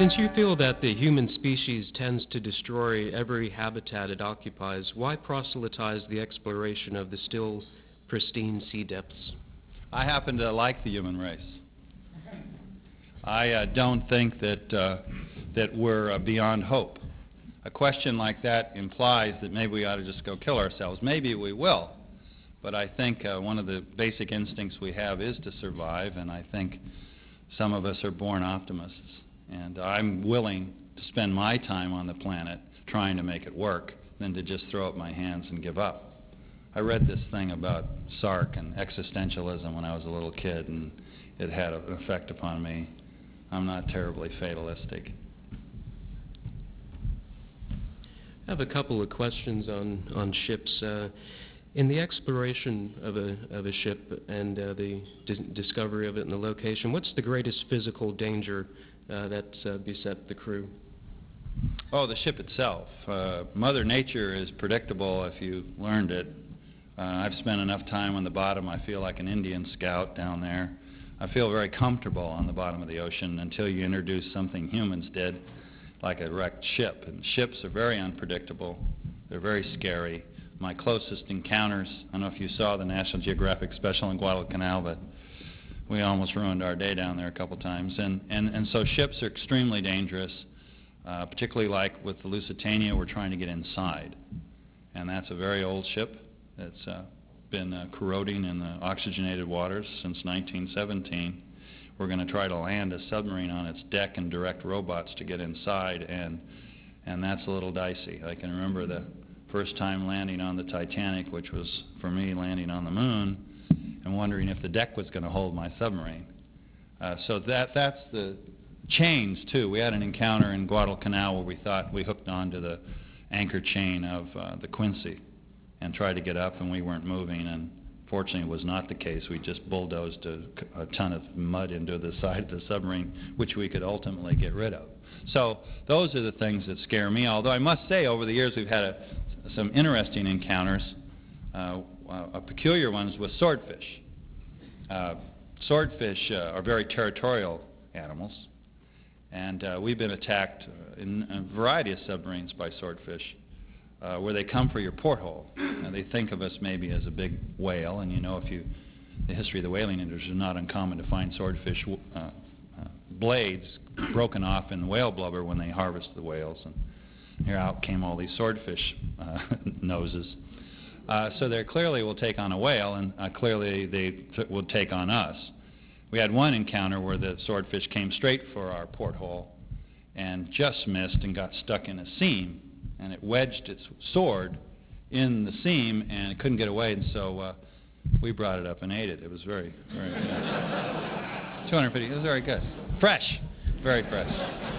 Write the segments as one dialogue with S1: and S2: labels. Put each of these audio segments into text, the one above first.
S1: Since you feel that the human species tends to destroy every habitat it occupies, why proselytize the exploration of the still pristine sea depths?
S2: I happen to like the human race. I don't think that we're beyond hope. A question like that implies that maybe we ought to just go kill ourselves. Maybe we will, but I think one of the basic instincts we have is to survive, and I think some of us are born optimists. And I'm willing to spend my time on the planet trying to make it work than to just throw up my hands and give up. I read this thing about Sartre and existentialism when I was a little kid, and it had an effect upon me. I'm not terribly fatalistic.
S1: I have a couple of questions on ships. In the exploration of a ship and the discovery of it and the location, what's the greatest physical danger that's beset the crew?
S2: Oh, the ship itself. Mother Nature is predictable if you learned it. I've spent enough time on the bottom, I feel like an Indian scout down there. I feel very comfortable on the bottom of the ocean until you introduce something humans did, like a wrecked ship. And ships are very unpredictable. They're very scary. My closest encounters, I don't know if you saw the National Geographic special in Guadalcanal, but we almost ruined our day down there a couple times. And so ships are extremely dangerous, particularly like with the Lusitania, we're trying to get inside. And that's a very old ship. It's been corroding in the oxygenated waters since 1917. We're going to try to land a submarine on its deck and direct robots to get inside, and that's a little dicey. I can remember the first time landing on the Titanic, which was, for me, landing on the moon, and wondering if the deck was going to hold my submarine. So that's the chains, too. We had an encounter in Guadalcanal where we thought we hooked onto the anchor chain of the Quincy and tried to get up, and we weren't moving, and fortunately it was not the case. We just bulldozed a ton of mud into the side of the submarine, which we could ultimately get rid of. So those are the things that scare me, although I must say over the years we've had some interesting encounters, peculiar ones with swordfish. Swordfish are very territorial animals, and we've been attacked in a variety of submarines by swordfish, where they come for your porthole. They think of us maybe as a big whale, and you know, the history of the whaling industry is not uncommon to find swordfish blades broken off in whale blubber when they harvest the whales, and here out came all these swordfish noses. So they clearly will take on a whale, and clearly they will take on us. We had one encounter where the swordfish came straight for our porthole and just missed and got stuck in a seam, and it wedged its sword in the seam, and it couldn't get away, and so we brought it up and ate it. It was very, very good. 250, it was very good. Fresh, very fresh.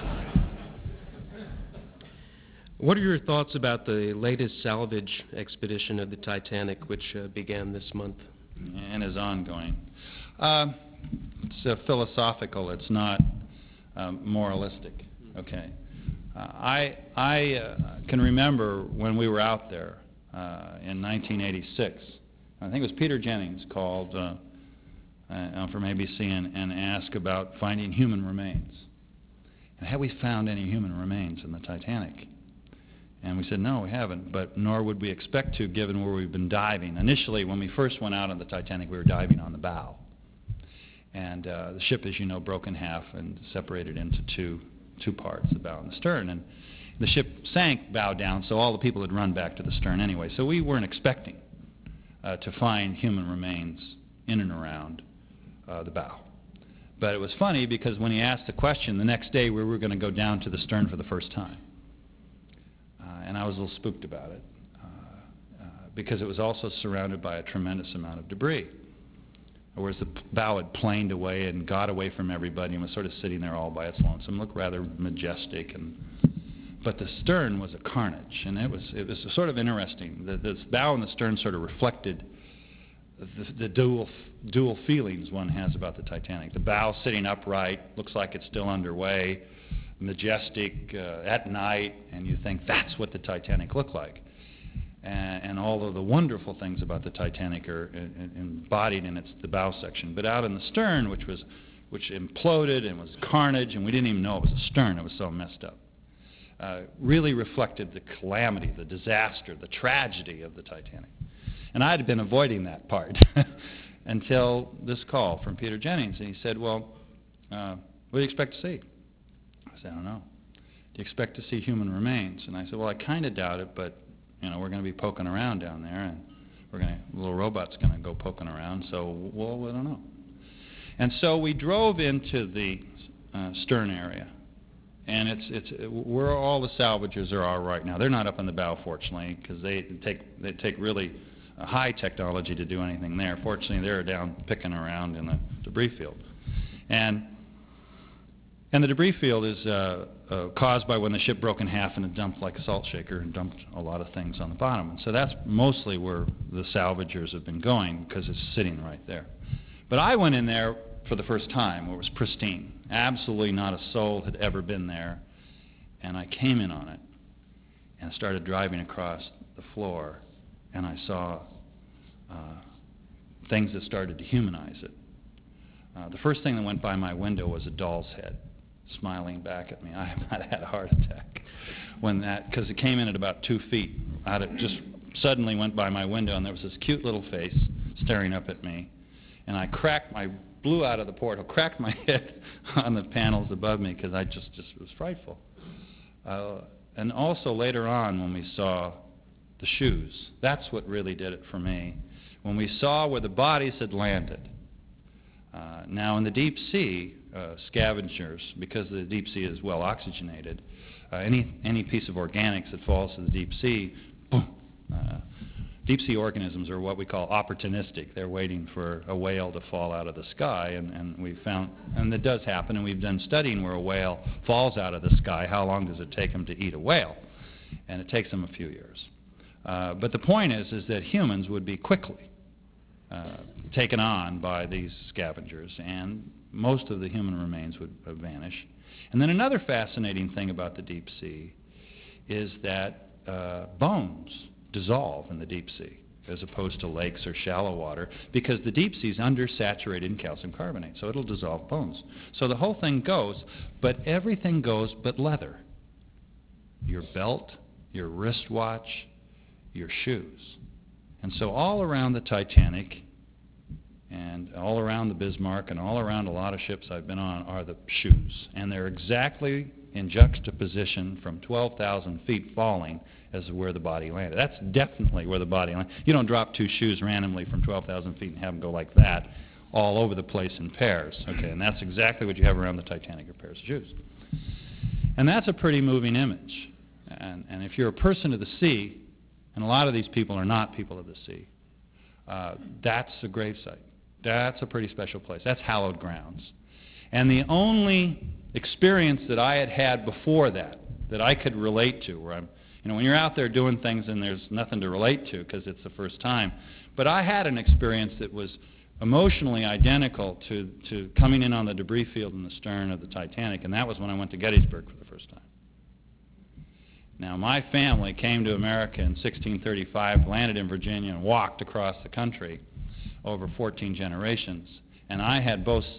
S1: What are your thoughts about the latest salvage expedition of the Titanic, which began this month?
S2: And is ongoing. It's philosophical, it's not moralistic. Okay. I can remember when we were out there in 1986. I think it was Peter Jennings called from ABC and asked about finding human remains. And have we found any human remains in the Titanic? And we said, no, we haven't, but nor would we expect to, given where we've been diving. Initially, when we first went out on the Titanic, we were diving on the bow. And the ship, as you know, broke in half and separated into two parts, the bow and the stern. And the ship sank bow down, so all the people had run back to the stern anyway. So we weren't expecting to find human remains in and around the bow. But it was funny because when he asked the question, the next day we were going to go down to the stern for the first time. And I was a little spooked about it because it was also surrounded by a tremendous amount of debris. Whereas the bow had planed away and got away from everybody and was sort of sitting there all by its lonesome, looked rather majestic. But the stern was a carnage, and it was sort of interesting. The bow and the stern sort of reflected the dual feelings one has about the Titanic. The bow sitting upright, looks like it's still underway, majestic at night, and you think that's what the Titanic looked like. And all of the wonderful things about the Titanic are embodied in the bow section. But out in the stern, which was which imploded and was carnage, and we didn't even know it was a stern. It was so messed up. Really reflected the calamity, the disaster, the tragedy of the Titanic. And I had been avoiding that part until this call from Peter Jennings, and he said, well, what do you expect to see? I said, I don't know. Do you expect to see human remains? And I said, well, I kind of doubt it, but we're going to be poking around down there, and the little robot's going to go poking around, so, well, we don't know. And so we drove into the stern area, and it's where all the salvagers are right now. They're not up in the bow, fortunately, because they take really high technology to do anything there. Fortunately, they're down picking around in the debris field. And the debris field is caused by when the ship broke in half and it dumped like a salt shaker and dumped a lot of things on the bottom. And so that's mostly where the salvagers have been going, because it's sitting right there. But I went in there for the first time where it was pristine. Absolutely not a soul had ever been there. And I came in on it and started driving across the floor, and I saw things that started to humanize it. The first thing that went by my window was a doll's head smiling back at me. I might have had a heart attack because it came in at about 2 feet. It just suddenly went by my window, and there was this cute little face staring up at me. And I blew out of the portal, cracked my head on the panels above me, because I just it was frightful. And also later on, when we saw the shoes, that's what really did it for me. When we saw where the bodies had landed. Now in the deep sea, scavengers, because the deep sea is well oxygenated, any piece of organics that falls to the deep sea, boom. Deep sea organisms are what we call opportunistic. They're waiting for a whale to fall out of the sky, and we found, and that does happen, and we've done studying where a whale falls out of the sky. How long does it take them to eat a whale? And it takes them a few years. But the point is that humans would be quickly taken on by these scavengers, and most of the human remains would vanish. And then another fascinating thing about the deep sea is that bones dissolve in the deep sea as opposed to lakes or shallow water, because the deep sea is undersaturated in calcium carbonate, so it'll dissolve bones. So the whole thing goes, but everything goes but leather. Your belt, your wristwatch, your shoes. And so all around the Titanic and all around the Bismarck and all around a lot of ships I've been on are the shoes. And they're exactly in juxtaposition from 12,000 feet falling as where the body landed. That's definitely where the body landed. You don't drop 2 shoes randomly from 12,000 feet and have them go like that all over the place in pairs. Okay, and that's exactly what you have around the Titanic, are pairs of shoes. And that's a pretty moving image. And if you're a person of the sea, and a lot of these people are not people of the sea, that's a gravesite. That's a pretty special place. That's hallowed grounds. And the only experience that I had had before that I could relate to, where I'm, when you're out there doing things and there's nothing to relate to because it's the first time, but I had an experience that was emotionally identical to coming in on the debris field in the stern of the Titanic, and that was when I went to Gettysburg for the first time. Now, my family came to America in 1635, landed in Virginia, and walked across the country over 14 generations. And I had both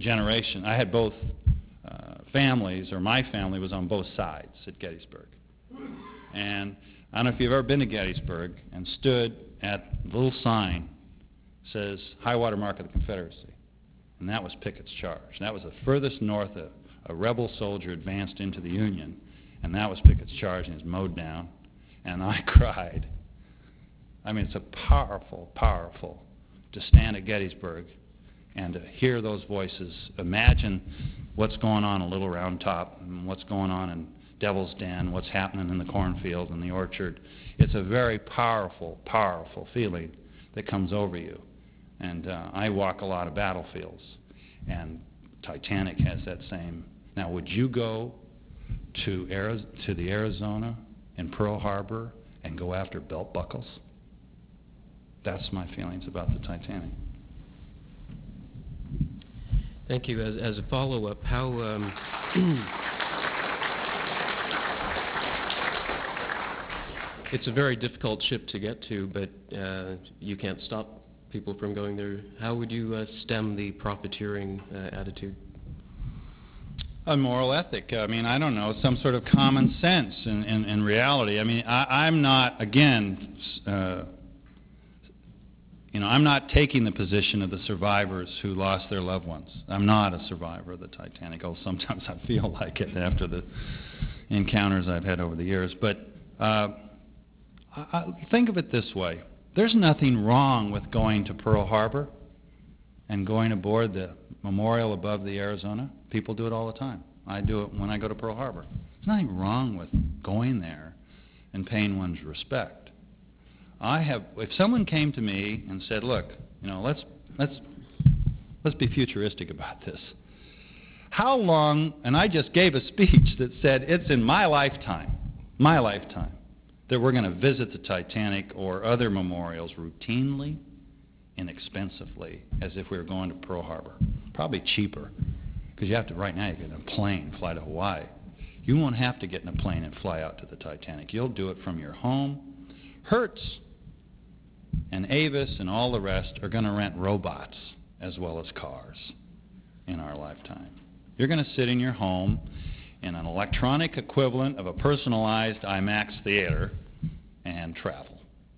S2: families, or my family was on both sides at Gettysburg. And I don't know if you've ever been to Gettysburg and stood at the little sign that says high water mark of the Confederacy. And that was Pickett's charge. That was the furthest north a rebel soldier advanced into the Union. And that was Pickett's charge, and he was mowed down. And I cried. I mean, it's a powerful, powerful to stand at Gettysburg and to hear those voices. Imagine what's going on in Little Round Top, and what's going on in Devil's Den, what's happening in the cornfield and the orchard. It's a very powerful, powerful feeling that comes over you. And I walk a lot of battlefields, and Titanic has that same. Now, would you go to the Arizona in Pearl Harbor and go after belt buckles? That's my feelings about the Titanic.
S1: Thank you. As a follow-up, how it's a very difficult ship to get to, but you can't stop people from going there. How would you stem the profiteering attitude?
S2: A moral ethic. I mean, I don't know, some sort of common sense in reality. I mean, I'm not, again, I'm not taking the position of the survivors who lost their loved ones. I'm not a survivor of the Titanic, although sometimes I feel like it after the encounters I've had over the years. But think of it this way. There's nothing wrong with going to Pearl Harbor and going aboard the memorial above the Arizona. People do it all the time. I do it when I go to Pearl Harbor. There's nothing wrong with going there and paying one's respect. If someone came to me and said, look, let's be futuristic about this. How long, and I just gave a speech that said it's in my lifetime, that we're going to visit the Titanic or other memorials routinely, inexpensively, as if we were going to Pearl Harbor. Probably cheaper, because you have to, right now, you get in a plane, fly to Hawaii. You won't have to get in a plane and fly out to the Titanic. You'll do it from your home. Hertz and Avis and all the rest are going to rent robots as well as cars in our lifetime. You're going to sit in your home in an electronic equivalent of a personalized IMAX theater and travel.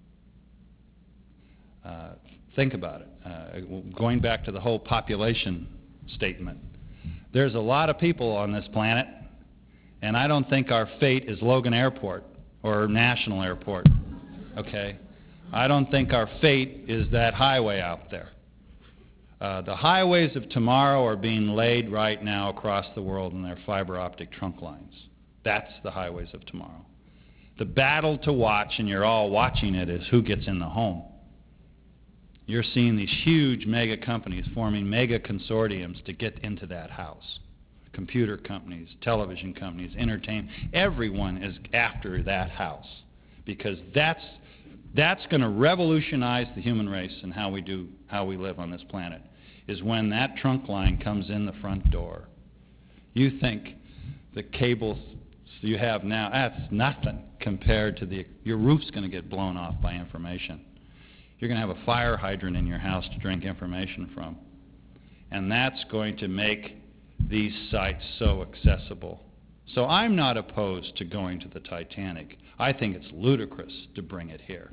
S2: Think about it. Going back to the whole population statement, there's a lot of people on this planet, and I don't think our fate is Logan Airport or National Airport, okay? I don't think our fate is that highway out there. The highways of tomorrow are being laid right now across the world in their fiber optic trunk lines. That's the highways of tomorrow. The battle to watch, and you're all watching it, is who gets in the home. You're seeing these huge mega companies forming mega consortiums to get into that house. Computer companies, television companies, entertainment, everyone is after that house, because that's going to revolutionize the human race and how we live on this planet, is when that trunk line comes in the front door. You think the cables you have now, that's nothing compared to your roof's going to get blown off by information. You're going to have a fire hydrant in your house to drink information from. And that's going to make these sites so accessible. So I'm not opposed to going to the Titanic. I think it's ludicrous to bring it here.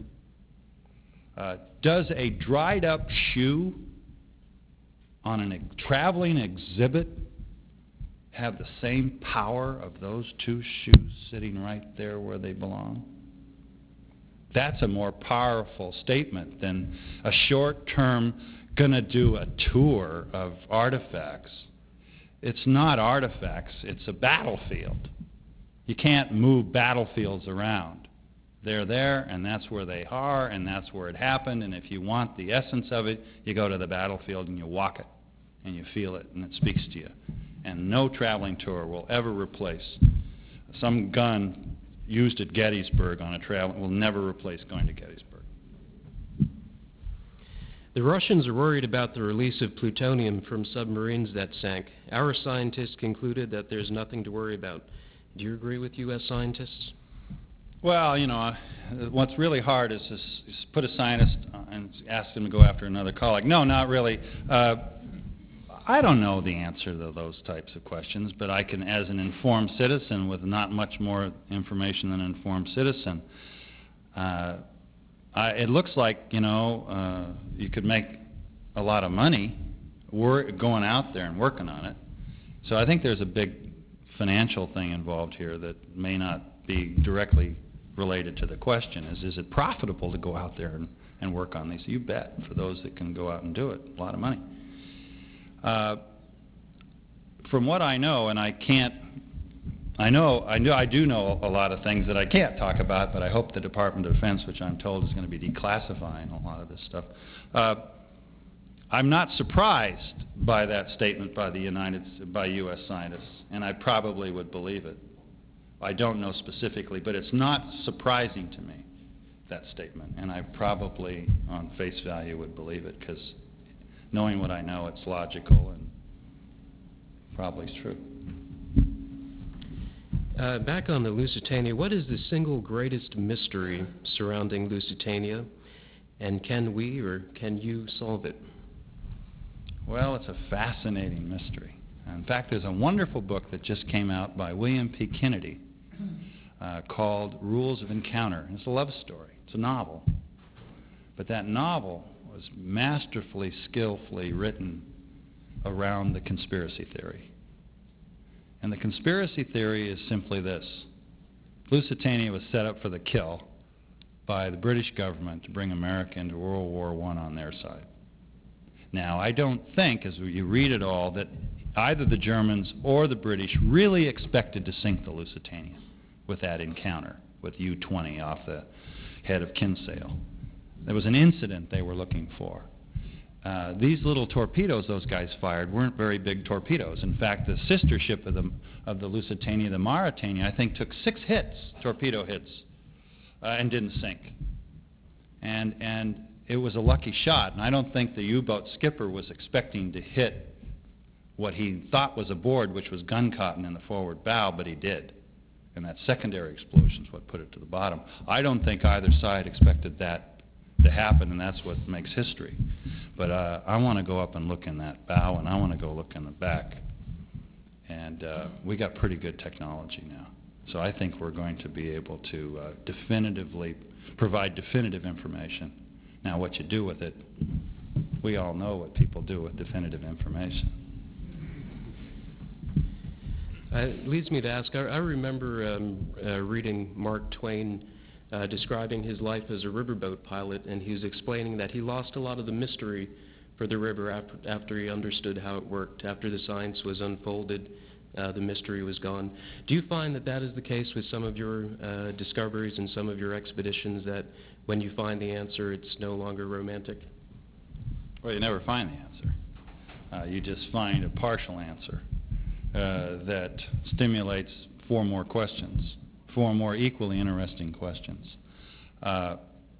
S2: Does a dried up shoe on a traveling exhibit have the same power of those two shoes sitting right there where they belong? That's a more powerful statement than a short-term gonna do a tour of artifacts. It's not artifacts, it's a battlefield. You can't move battlefields around. They're there, and that's where they are, and that's where it happened, and if you want the essence of it, you go to the battlefield and you walk it, and you feel it, and it speaks to you. And no traveling tour will ever replace some gun used at Gettysburg on a travel, will never replace going to Gettysburg.
S1: The Russians are worried about the release of plutonium from submarines that sank. Our scientists concluded that there's nothing to worry about. Do you agree with U.S. scientists?
S2: Well, what's really hard is to put a scientist and ask him to go after another colleague. No, not really. I don't know the answer to those types of questions, but I can, as an informed citizen with not much more information than an informed citizen, it looks like, you could make a lot of money going out there and working on it. So I think there's a big financial thing involved here that may not be directly related to the question. Is it profitable to go out there and work on these? You bet, for those that can go out and do it, a lot of money. From what I know, and I do know a lot of things that I can't talk about, but I hope the Department of Defense, which I'm told is going to be declassifying a lot of this stuff. I'm not surprised by that statement by U.S. scientists, and I probably would believe it. I don't know specifically, but it's not surprising to me, that statement, and I probably, on face value, would believe it, because knowing what I know, it's logical and probably true.
S1: Back on the Lusitania, what is the single greatest mystery surrounding Lusitania? And can we or can you solve it?
S2: Well, it's a fascinating mystery. In fact, there's a wonderful book that just came out by William P. Kennedy called Rules of Encounter. It's a love story. It's a novel. But that novel was masterfully, skillfully written around the conspiracy theory. And the conspiracy theory is simply this. Lusitania was set up for the kill by the British government to bring America into World War I on their side. Now, I don't think, as you read it all, that either the Germans or the British really expected to sink the Lusitania with that encounter with U-20 off the head of Kinsale. There was an incident they were looking for. These little torpedoes those guys fired weren't very big torpedoes. In fact, the sister ship of the Lusitania, the Mauretania, I think took 6 hits, torpedo hits, and didn't sink. And it was a lucky shot, and I don't think the U-boat skipper was expecting to hit what he thought was aboard, which was gun cotton in the forward bow, but he did. And that secondary explosion is what put it to the bottom. I don't think either side expected that to happen, and that's what makes history. But I want to go up and look in that bow, and I want to go look in the back. And we got pretty good technology now. So I think we're going to be able to definitively provide definitive information. Now, what you do with it, we all know what people do with definitive information.
S1: It leads me to ask, I remember reading Mark Twain describing his life as a riverboat pilot, and he was explaining that he lost a lot of the mystery for the river after he understood how it worked. After the science was unfolded, the mystery was gone. Do you find that that is the case with some of your discoveries and some of your expeditions, that when you find the answer, it's no longer romantic?
S2: Well, you never find the answer. You just find a partial answer that stimulates 4 more questions, 4 more equally interesting questions. No,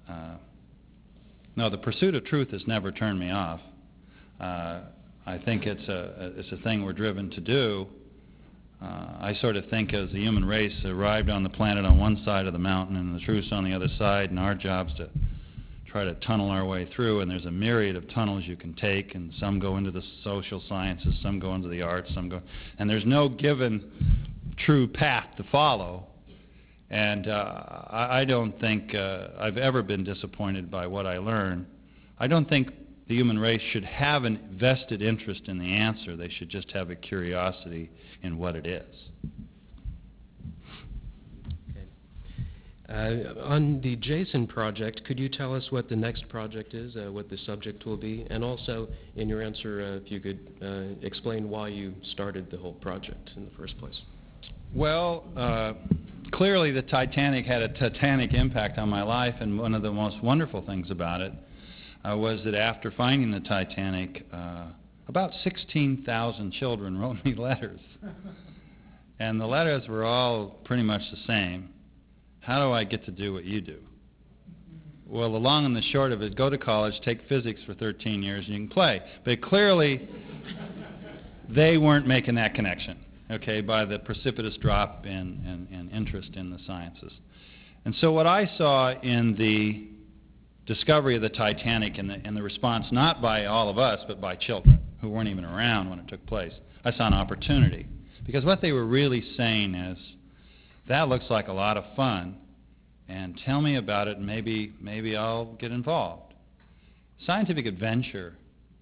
S2: the pursuit of truth has never turned me off. I think it's a thing we're driven to do. I sort of think as the human race arrived on the planet on one side of the mountain and the truth's on the other side, and our job's to try to tunnel our way through, and there's a myriad of tunnels you can take, and some go into the social sciences, some go into the arts, and there's no given true path to follow. And I don't think I've ever been disappointed by what I learned. I don't think the human race should have a vested interest in the answer. They should just have a curiosity in what it is.
S1: On the Jason project, could you tell us what the next project is, what the subject will be, and also in your answer, if you could explain why you started the whole project in the first place?
S2: Well, clearly the Titanic had a titanic impact on my life, and one of the most wonderful things about it was that after finding the Titanic, about 16,000 children wrote me letters. And the letters were all pretty much the same. How do I get to do what you do? Well, the long and the short of it, go to college, take physics for 13 years, and you can play. But clearly, they weren't making that connection, okay, by the precipitous drop in interest in the sciences. And so what I saw in the discovery of the Titanic and the response, not by all of us, but by children who weren't even around when it took place, I saw an opportunity. Because what they were really saying is, that looks like a lot of fun, and tell me about it, and maybe I'll get involved. Scientific adventure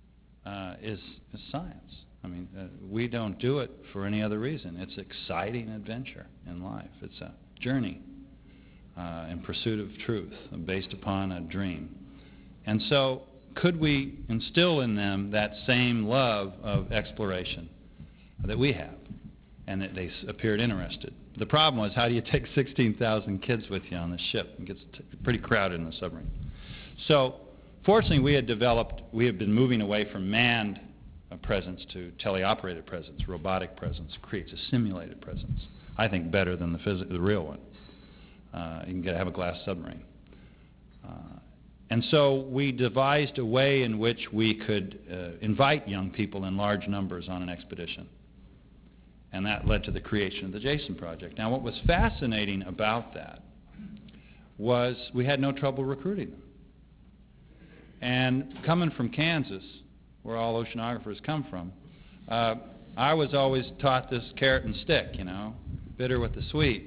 S2: is science. I mean, we don't do it for any other reason. It's exciting adventure in life. It's a journey in pursuit of truth based upon a dream. And so could we instill in them that same love of exploration that we have, and that they appeared interested? The problem was, how do you take 16,000 kids with you on the ship? It gets pretty crowded in the submarine. So fortunately, we had been moving away from manned presence to teleoperated presence, robotic presence, creates a simulated presence. I think better than the real one. You can have a glass submarine. And so we devised a way in which we could invite young people in large numbers on an expedition. And that led to the creation of the Jason Project. Now, what was fascinating about that was we had no trouble recruiting them. And coming from Kansas, where all oceanographers come from, I was always taught this carrot and stick, you know, bitter with the sweet,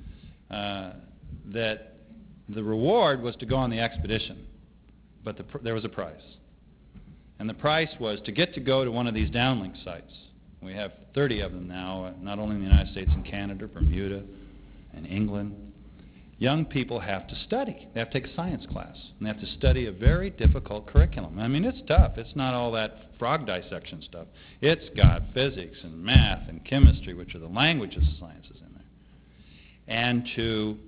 S2: that the reward was to go on the expedition, but there was a price. And the price was to get to go to one of these downlink sites. We have 30 of them now, not only in the United States and Canada, Bermuda and England. Young people have to study. They have to take a science class, and they have to study a very difficult curriculum. I mean, it's tough. It's not all that frog dissection stuff. It's got physics and math and chemistry, which are the languages of sciences in there. And to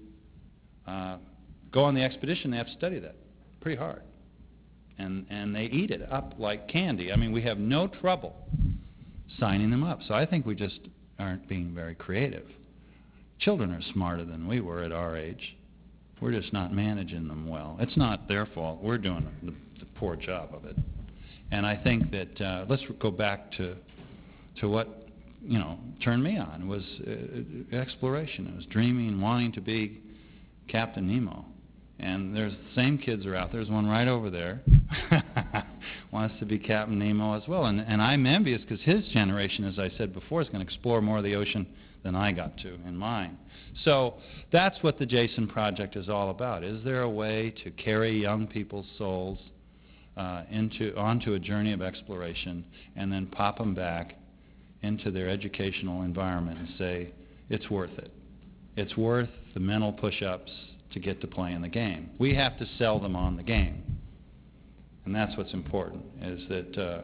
S2: go on the expedition, they have to study that pretty hard. And they eat it up like candy. I mean, we have no trouble signing them up. So I think we just aren't being very creative. Children are smarter than we were at our age. We're just not managing them well. It's not their fault. We're doing the poor job of it. And I think that let's go back to what, you know, turned me on was exploration. It was dreaming, wanting to be Captain Nemo. And there's the same kids are out there. There's one right over there. Wants to be Captain Nemo as well. And I'm envious because his generation, as I said before, is going to explore more of the ocean than I got to in mine. So that's what the Jason Project is all about. Is there a way to carry young people's souls onto a journey of exploration and then pop them back into their educational environment and say, it's worth it. It's worth the mental push-ups to get to play in the game. We have to sell them on the game. And that's what's important, is that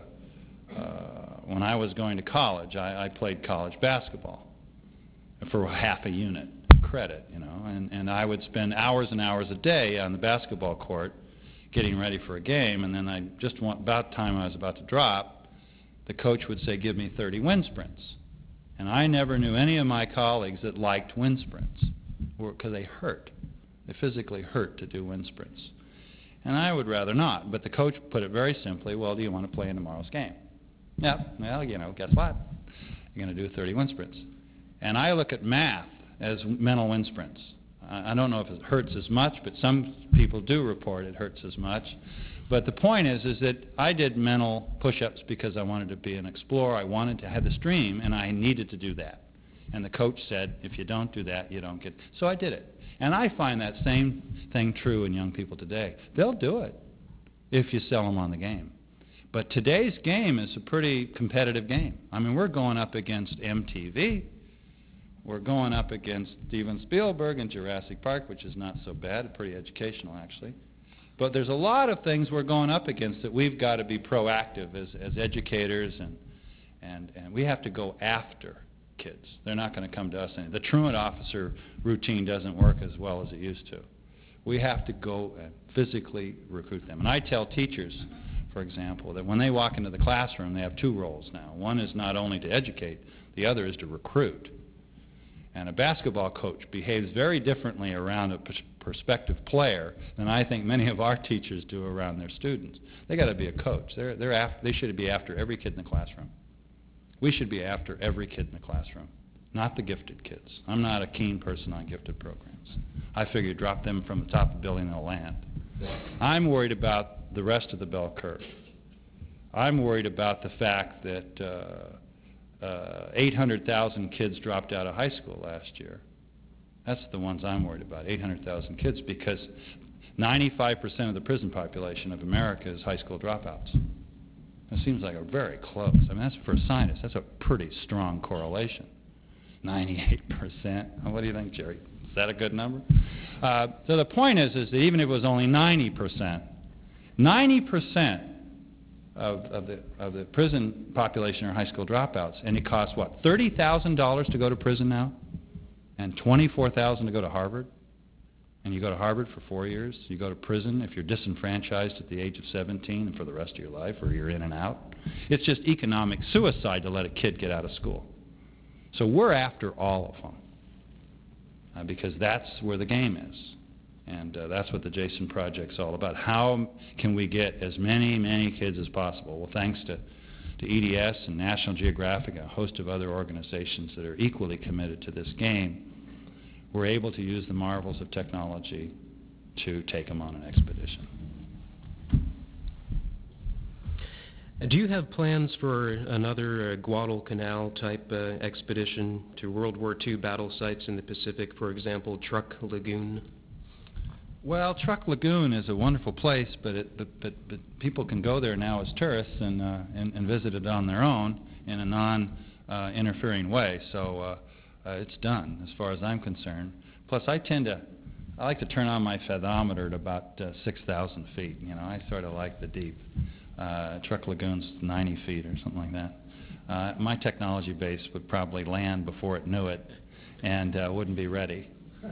S2: when I was going to college, I played college basketball for half a unit credit, you know, and I would spend hours and hours a day on the basketball court getting ready for a game, and then about the time I was about to drop, the coach would say, give me 30 wind sprints. And I never knew any of my colleagues that liked wind sprints, because they hurt. They physically hurt to do wind sprints. And I would rather not, but the coach put it very simply, well, do you want to play in tomorrow's game? Yep, well, you know, guess what? You're going to do 30 wind sprints. And I look at math as mental wind sprints. I don't know if it hurts as much, but some people do report it hurts as much. But the point is that I did mental push-ups because I wanted to be an explorer. I wanted to have this dream, and I needed to do that. And the coach said, if you don't do that, you don't get. So I did it. And I find that same thing true in young people today. They'll do it if you sell them on the game. But today's game is a pretty competitive game. I mean, we're going up against MTV. We're going up against Steven Spielberg and Jurassic Park, which is not so bad, pretty educational actually. But there's a lot of things we're going up against that we've got to be proactive as educators, and we have to go after kids. They're not going to come to us. The truant officer routine doesn't work as well as it used to. We have to go and physically recruit them. And I tell teachers, for example, that when they walk into the classroom, they have two roles now. One is not only to educate, the other is to recruit. And a basketball coach behaves very differently around a prospective player than I think many of our teachers do around their students. They got to be a coach. They should be after every kid in the classroom. We should be after every kid in the classroom, not the gifted kids. I'm not a keen person on gifted programs. I figure drop them from the top of the building, they'll land. I'm worried about the rest of the bell curve. I'm worried about the fact that 800,000 kids dropped out of high school last year. That's the ones I'm worried about, 800,000 kids, because 95% of the prison population of America is high school dropouts. It seems like a very close. I mean, that's for a scientist. That's a pretty strong correlation. 98%. What do you think, Jerry? Is that a good number? So the point is that even if it was only 90%, 90% of the prison population are high school dropouts, and it costs what, $30,000 to go to prison now, and $24,000 to go to Harvard. And you go to Harvard for 4 years, you go to prison if you're disenfranchised at the age of 17 and for the rest of your life, or you're in and out. It's just economic suicide to let a kid get out of school. So we're after all of them because that's where the game is. And that's what the Jason Project's all about. How can we get as many kids as possible? Well, thanks to EDS and National Geographic and a host of other organizations that are equally committed to this game, we're able to use the marvels of technology to take them on an expedition.
S1: Do you have plans for another Guadalcanal type expedition to World War II battle sites in the Pacific, for example, Truk Lagoon?
S2: Well, Truk Lagoon is a wonderful place, but people can go there now as tourists and visit it on their own in a non-interfering way. So it's done as far as I'm concerned. Plus, I like to turn on my fathometer at about 6,000 feet. You know, I sort of like the deep. Truk Lagoon's 90 feet or something like that. My technology base would probably land before it knew it and wouldn't be ready.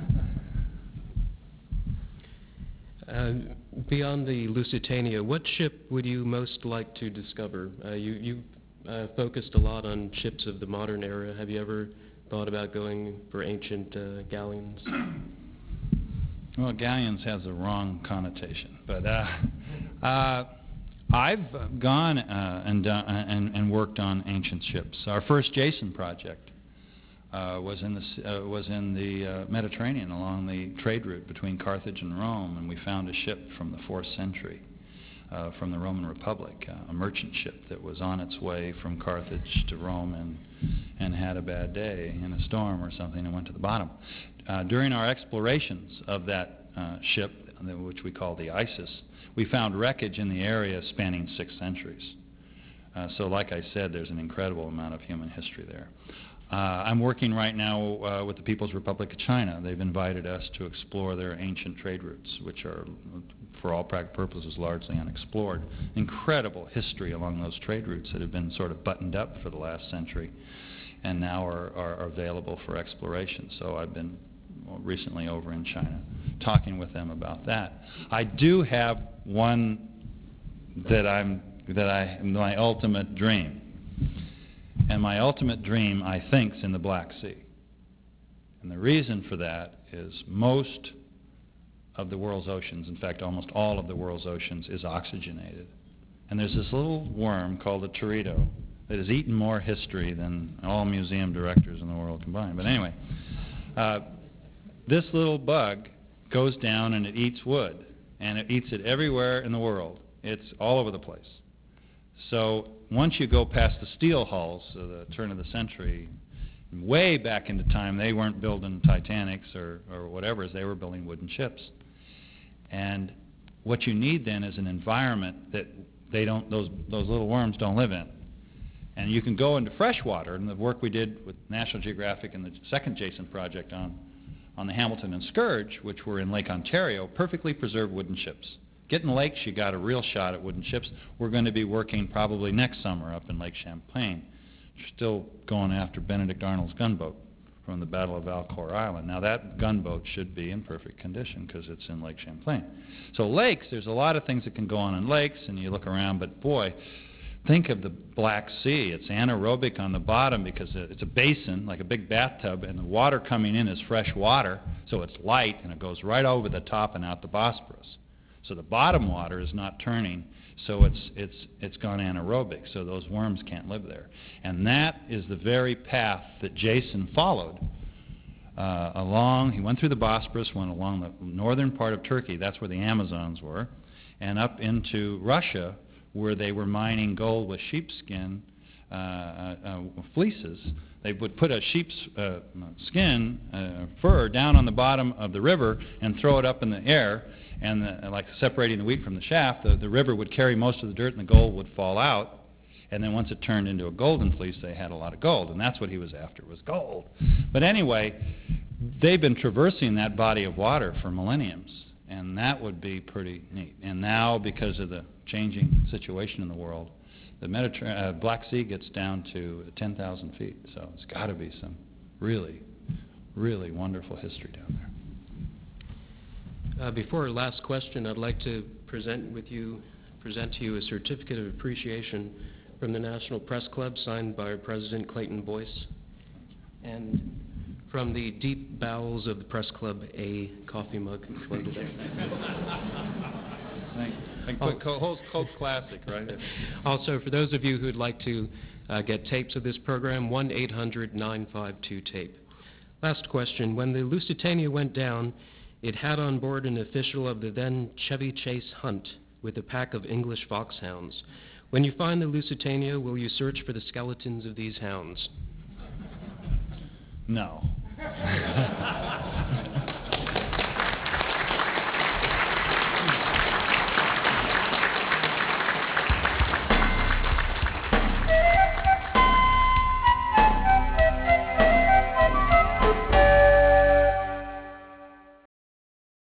S1: Beyond the Lusitania, what ship would you most like to discover? You focused a lot on ships of the modern era. Have you ever thought about going for ancient galleons?
S2: Well, galleons has a wrong connotation, but I've gone and worked on ancient ships. Our first Jason project was in the Mediterranean along the trade route between Carthage and Rome, and we found a ship from the 4th century from the Roman Republic, a merchant ship that was on its way from Carthage to Rome and had a bad day in a storm or something and went to the bottom. During our explorations of that ship, which we call the Isis, we found wreckage in the area spanning 6 centuries. So like I said, there's an incredible amount of human history there. I'm working right now with the People's Republic of China. They've invited us to explore their ancient trade routes, which are, for all practical purposes, largely unexplored. Incredible history along those trade routes that have been sort of buttoned up for the last century and now are available for exploration. So I've been recently over in China talking with them about that. I do have one my ultimate dream. And my ultimate dream, I think, is in the Black Sea. And the reason for that is most of the world's oceans, in fact, almost all of the world's oceans, is oxygenated. And there's this little worm called a teredo that has eaten more history than all museum directors in the world combined. But anyway, this little bug goes down and it eats wood. And it eats it everywhere in the world. It's all over the place. So once you go past the steel hulls of the turn of the century, way back into time, they weren't building Titanics or whatever, they were building wooden ships. And what you need then is an environment that those little worms don't live in. And you can go into freshwater, and the work we did with National Geographic and the second Jason project on the Hamilton and Scourge, which were in Lake Ontario, perfectly preserved wooden ships. Get in lakes, you got a real shot at wooden ships. We're going to be working probably next summer up in Lake Champlain. We're still going after Benedict Arnold's gunboat from the Battle of Valcour Island. Now that gunboat should be in perfect condition because it's in Lake Champlain. So lakes, there's a lot of things that can go on in lakes, and you look around, but boy, think of the Black Sea. It's anaerobic on the bottom because it's a basin, like a big bathtub, and the water coming in is fresh water, so it's light, and it goes right over the top and out the Bosporus. So the bottom water is not turning, so it's gone anaerobic, so those worms can't live there. And that is the very path that Jason followed he went through the Bosporus, went along the northern part of Turkey, that's where the Amazons were, and up into Russia, where they were mining gold with sheepskin fleeces. They would put a sheep's skin, fur, down on the bottom of the river and throw it up in the air, and like separating the wheat from the chaff, the river would carry most of the dirt and the gold would fall out. And then once it turned into a golden fleece, they had a lot of gold. And that's what he was after, was gold. But anyway, they've been traversing that body of water for millenniums. And that would be pretty neat. And now, because of the changing situation in the world, the Black Sea gets down to 10,000 feet. So it's got to be some really, really wonderful history down there.
S1: Before our last question, I'd like to present to you a certificate of appreciation from the National Press Club, signed by our President Clayton Boyce, and from the deep bowels of the Press Club, a coffee mug extended there.
S2: Coke Classic, right?
S1: Also, for those of you who would like to get tapes of this program, 1-800-952-TAPE. Last question. When the Lusitania went down, it had on board an official of the then Chevy Chase Hunt with a pack of English foxhounds. When you find the Lusitania, will you search for the skeletons of these hounds?
S2: No.